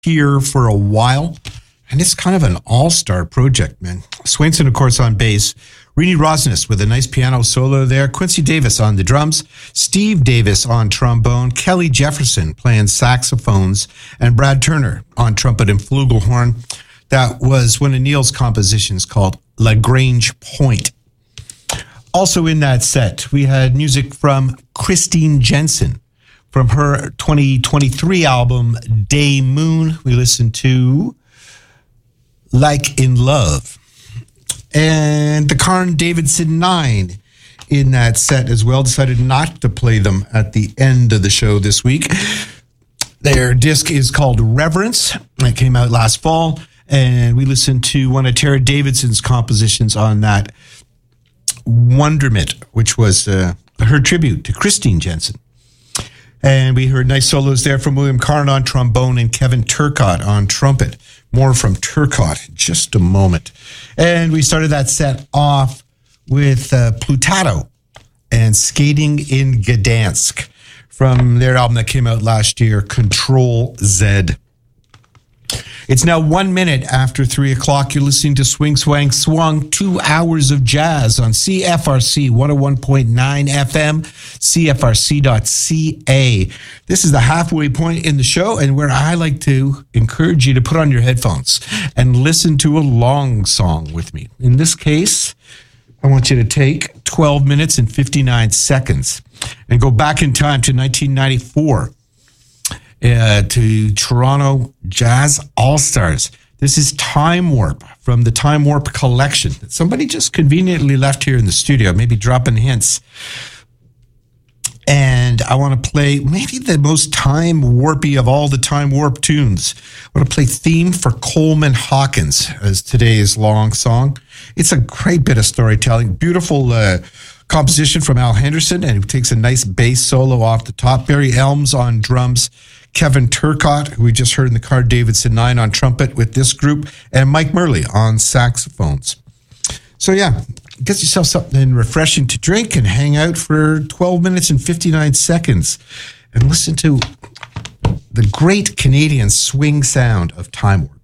here for a while, and it's kind of an all-star project, man. Swainson, of course, on bass. Rini Rosnes with a nice piano solo there. Quincy Davis on the drums. Steve Davis on trombone. Kelly Jefferson playing saxophones. And Brad Turner on trumpet and flugelhorn. That was one of Neil's compositions called Lagrange Point. Also in that set, we had music from Christine Jensen from her 2023 album, Day Moon. We listened to Like in Love. And the Karn Davidson 9 in that set as well. Decided not to play them at the end of the show this week. Their disc is called Reverence. It came out last fall. And we listened to one of Tara Davidson's compositions on that, Wonderment, which was her tribute to Christine Jensen. And we heard nice solos there from William Karn on trombone and Kevin Turcotte on trumpet. More from Turcotte in just a moment. And we started that set off with Plutato and Skating in Gdansk from their album that came out last year, Control Z. It's now 1 minute after 3 o'clock. You're listening to Swing Swang Swung, 2 hours of jazz on CFRC 101.9 FM, CFRC.ca. This is the halfway point in the show, and where I like to encourage you to put on your headphones and listen to a long song with me. In this case, I want you to take 12 minutes and 59 seconds and go back in time to 1994. To Toronto Jazz All-Stars. This is Time Warp from the Time Warp collection that somebody just conveniently left here in the studio, maybe dropping hints. And I want to play maybe the most time warpy of all the Time Warp tunes. I want to play Theme for Coleman Hawkins as today's long song. It's a great bit of storytelling. Beautiful composition from Al Henderson, and he takes a nice bass solo off the top. Barry Elms on drums. Kevin Turcotte, who we just heard in the Karn Davidson 9 on trumpet with this group, and Mike Murley on saxophones. So yeah, get yourself something refreshing to drink and hang out for 12 minutes and 59 seconds and listen to the great Canadian swing sound of Time Warp.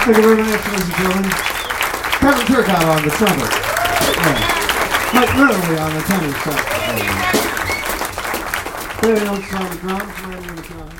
Thank you very much, ladies and gentlemen. Kevin Turcotte on the trumpet. Yeah. Mike Literally on the tenor sax. Barry Oates on the drums. Randy on the piano.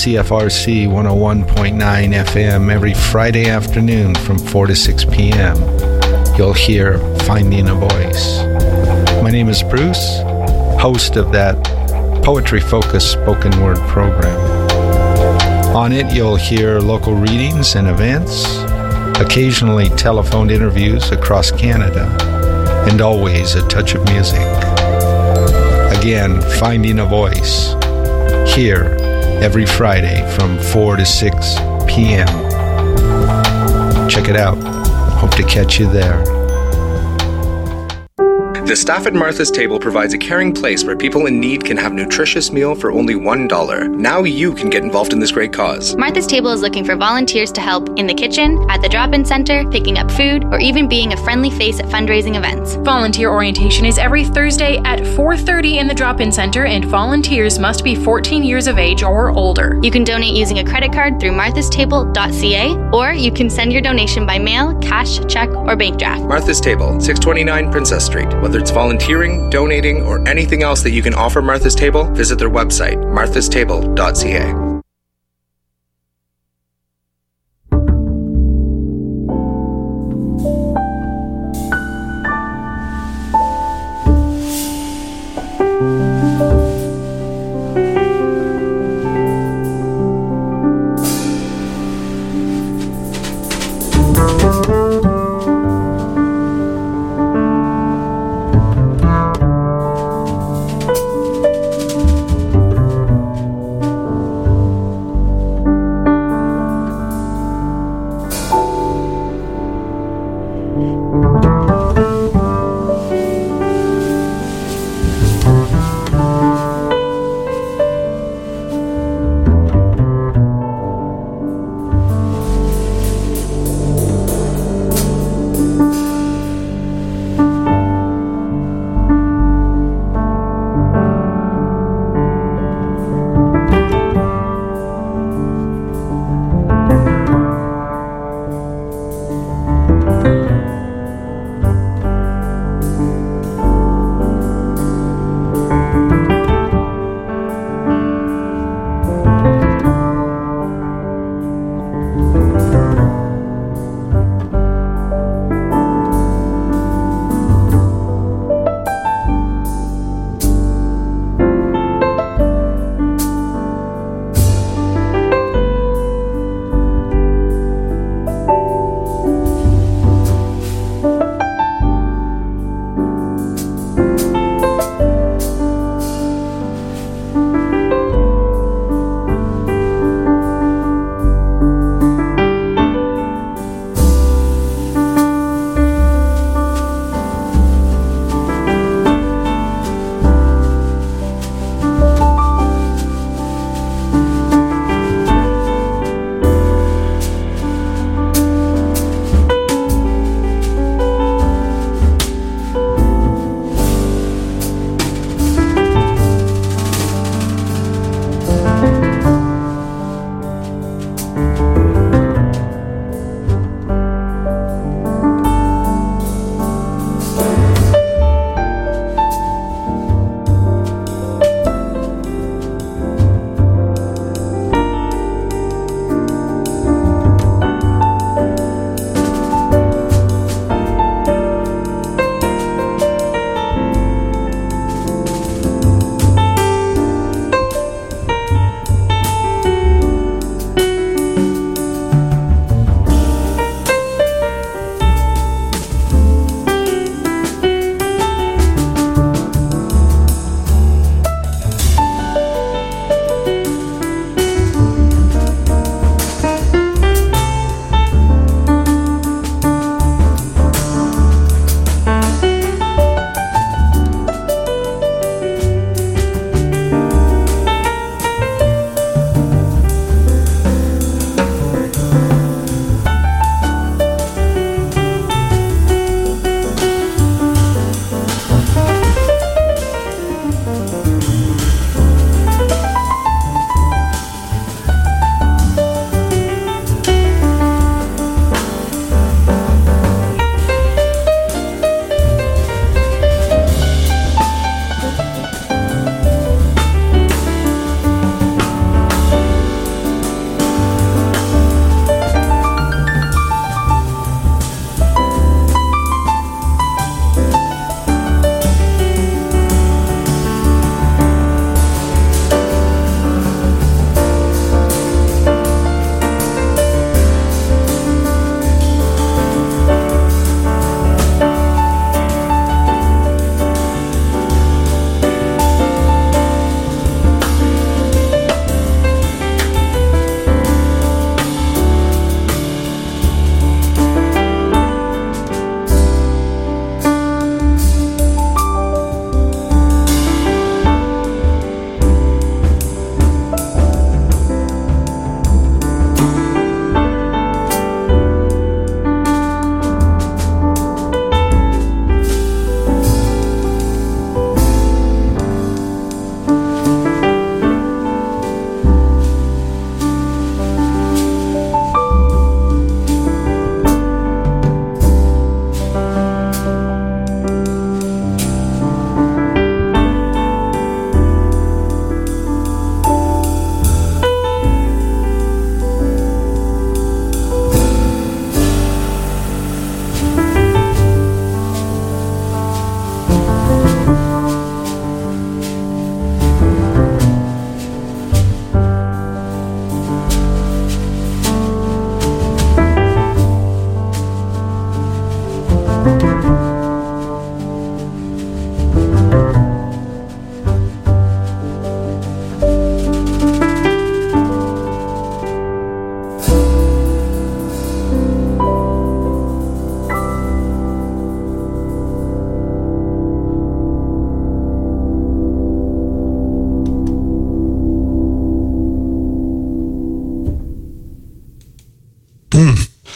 CFRC 101.9 FM every Friday afternoon from 4 to 6 p.m. You'll hear Finding a Voice. My name is Bruce, host of that poetry-focused spoken word program. On it, you'll hear local readings and events, occasionally telephoned interviews across Canada, and always a touch of music. Again, Finding a Voice, here every Friday from 4 to 6 p.m. Check it out. Hope to catch you there. The staff at Martha's Table provides a caring place where people in need can have a nutritious meal for only $1. Now you can get involved in this great cause. Martha's Table is looking for volunteers to help in the kitchen, at the drop-in center, picking up food, or even being a friendly face at fundraising events. Volunteer orientation is every Thursday at 4:30 in the drop-in center, and volunteers must be 14 years of age or older. You can donate using a credit card through marthastable.ca, or you can send your donation by mail, cash, check, or bank draft. Martha's Table, 629 Princess Street. Whether it's volunteering, donating, or anything else that you can offer Martha's Table, visit their website, marthastable.ca.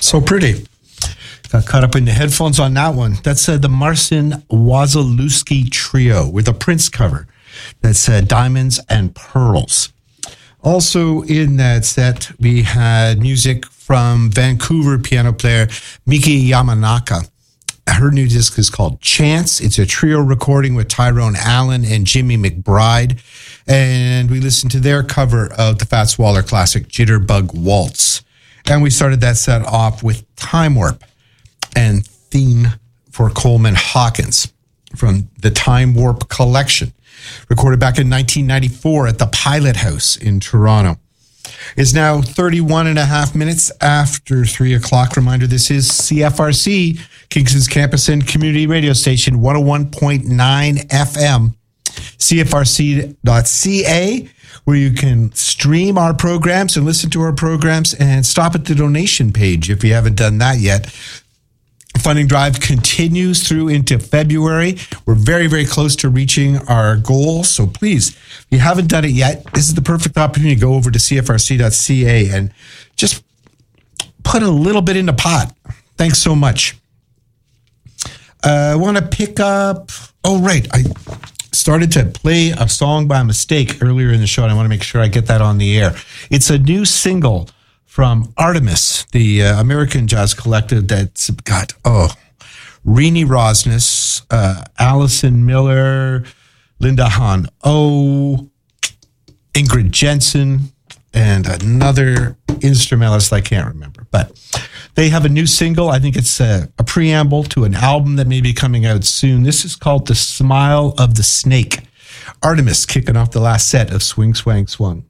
So pretty. Got caught up in the headphones on that one. That's the Marcin Wasilewski Trio with a Prince cover. That's Diamonds and Pearls. Also in that set, we had music from Vancouver piano player Miki Yamanaka. Her new disc is called Chance. It's a trio recording with Tyrone Allen and Jimmy McBride. And we listened to their cover of the Fats Waller classic Jitterbug Waltz. And we started that set off with Time Warp and Theme for Coleman Hawkins from the Time Warp Collection, recorded back in 1994 at the Pilot House in Toronto. It's now 31 and a half minutes after 3 o'clock. Reminder, this is CFRC, Kingston's campus and community radio station, 101.9 FM, CFRC.ca, where you can stream our programs and listen to our programs and stop at the donation page if you haven't done that yet. Funding drive continues through into February. We're very, very close to reaching our goal. So please, if you haven't done it yet, this is the perfect opportunity to go over to CFRC.ca and just put a little bit in the pot. Thanks so much. I want to pick up... Oh, right. I started to play a song by mistake earlier in the show, and I want to make sure I get that on the air. It's a new single from Artemis, the American jazz collective that's got, Renee Rosnes, Allison Miller, Linda Han Ingrid Jensen, and another instrumentalist I can't remember. But they have a new single. I think it's a preamble to an album that may be coming out soon. This is called The Smile of the Snake. Artemis kicking off the last set of Swing, Swang, Swung.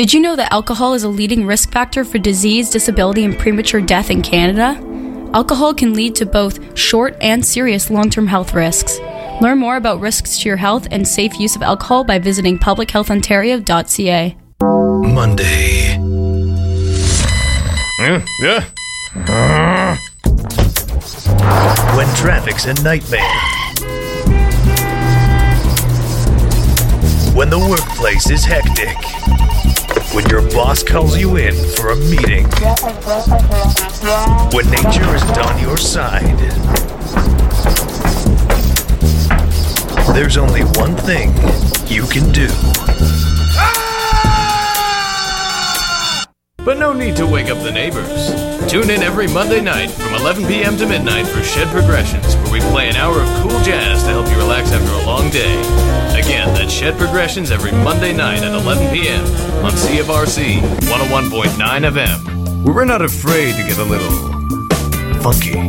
Did you know that alcohol is a leading risk factor for disease, disability, and premature death in Canada? Alcohol can lead to both short and serious long-term health risks. Learn more about risks to your health and safe use of alcohol by visiting publichealthontario.ca. Monday. When traffic's a nightmare. When the workplace is hectic. When your boss calls you in for a meeting. When nature isn't on your side. There's only one thing you can do. But no need to wake up the neighbors. Tune in every Monday night from 11 p.m. to midnight for Shed Progressions, where we play an hour of cool jazz to help you relax after a long day. Again, that's Shed Progressions every Monday night at 11 p.m. on CFRC 101.9 FM, where we're not afraid to get a little funky.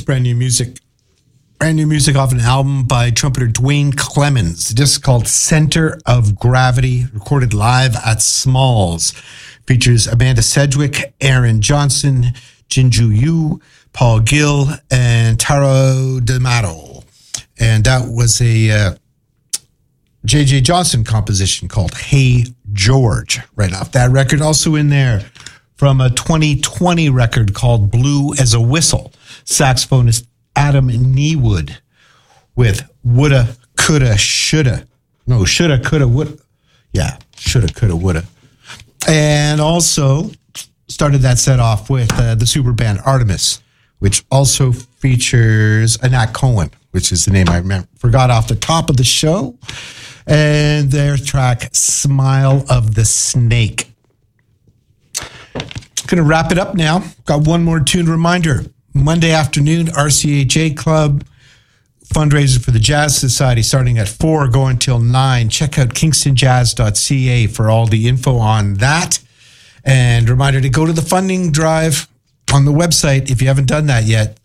brand new music off an album by trumpeter Dwayne Clemens. The disc called Center of Gravity, recorded live at Smalls. Features Amanda Sedgwick, Aaron Johnson, Jinju Yu, Paul Gill, and Taro D'Amato. And that was a J.J. Johnson composition called Hey George, right off that record. Also in there from a 2020 record called Blue as a Whistle, saxophonist Adam Neewood with Woulda, Coulda, Shoulda. No, Shoulda, Coulda, Woulda. Yeah, Shoulda, Coulda, Woulda. And also started that set off with the super band Artemis, which also features Anat Cohen, which is the name I forgot off the top of the show. And their track, Smile of the Snake. Going to wrap it up now. Got one more tune reminder. Monday afternoon, RCHA Club, fundraiser for the Jazz Society starting at 4, going till 9. Check out kingstonjazz.ca for all the info on that. And reminder to go to the funding drive on the website if you haven't done that yet.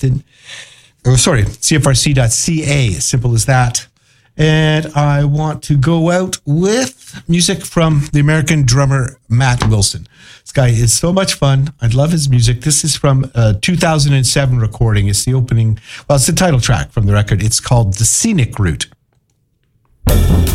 CFRC.ca, simple as that. And I want to go out with music from the American drummer Matt Wilson. This guy is so much fun. I love his music. This is from a 2007 recording. It's the opening, it's the title track from the record. It's called The Scenic Route.